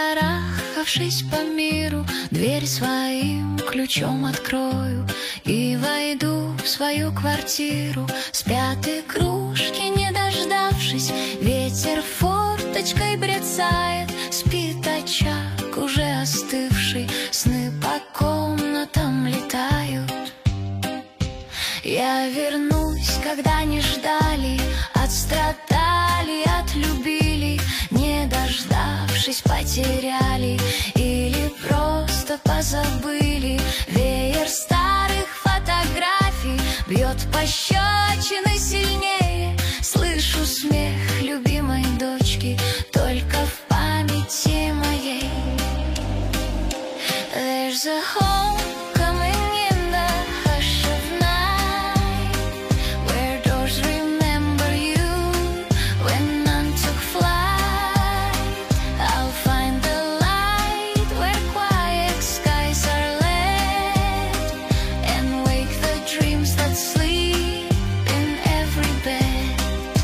Шарахавшись по миру, дверь своим ключом открою и войду в свою квартиру. Спят игрушки, не дождавшись, ветер форточкой брецает. Спит очаг, уже остывший, сны по комнатам летают. Я вернусь, когда не ждали, отстрадали, отлюбили, не дождавшись, потеряли или просто позабыли. Веер старых фотографий бьет пощечины сильнее. Слышу смех любимой дочки только в памяти моей. There's a homecoming in the hush of night, where doors remember you when none took flight. I'll find the light where quiet skies are lit, and wake the dreams that sleep in every bed.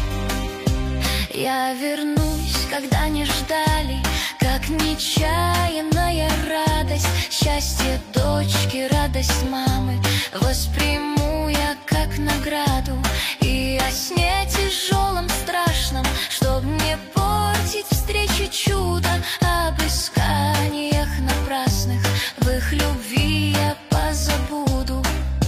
Я вернусь, когда не ждали, как нечаянная радость. Счастье дочки, радость мамы восприму я как награду. И о сне тяжелом, страшном, чтоб не портить встречи чудо, об исканиях напрасных в их любви я позабуду.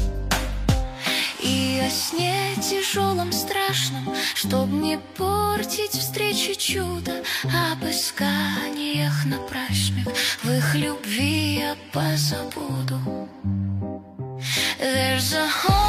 И о сне тяжелом, страшном, чтоб не портить встречи чудо, об исканиях напрасных в их любви я позабуду. There's a